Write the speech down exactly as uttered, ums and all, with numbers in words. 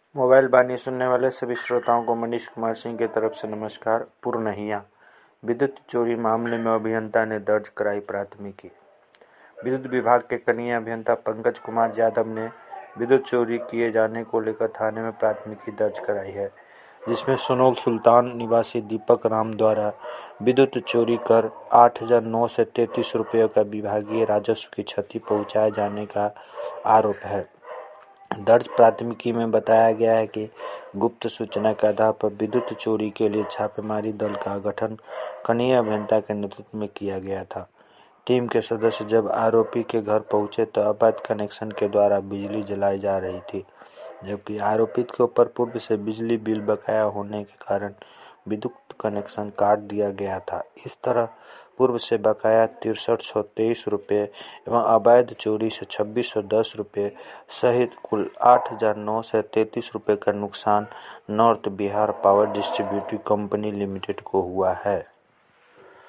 Mobile बानी सुनने वाले सभी श्रोताओं को मनीष कुमार सिंह की तरफ से नमस्कार। पूर्णहिया विद्युत चोरी मामले में अभियंता ने दर्ज कराई प्राथमिकी। विद्युत विभाग के कनीय अभियंता पंकज कुमार यादव ने विद्युत चोरी किए जाने को लेकर थाने में प्राथमिकी दर्ज कराई है, जिसमें सुनोल सुल्तान निवासी दीपक राम द्वारा विद्युत चोरी कर आठ हजार नौ सौ तैंतीस रुपये का विभागीय राजस्व की क्षति पहुंचाए जाने का आरोप है। दर्ज प्राथमिकी में बताया गया है कि गुप्त सूचना के आधार पर विद्युत चोरी के लिए छापेमारी दल का गठन कनीय अभियंता के नेतृत्व में किया गया था। टीम के सदस्य जब आरोपी के घर पहुंचे तो अवैध कनेक्शन के द्वारा बिजली जलाई जा रही थी, जबकि आरोपित के ऊपर पूर्व से बिजली बिल बकाया होने के कारण विद्युत कनेक्शन काट दिया गया था। इस तरह पूर्व से बकाया तिरसठ सौ तेईस रुपये एवं अवैध चोरी से छब्बीस सौ दस रुपये सहित कुल आठ हजार नौ सौ तैंतीस रुपये का नुकसान North Bihar Power Distributive Company Limited को हुआ है।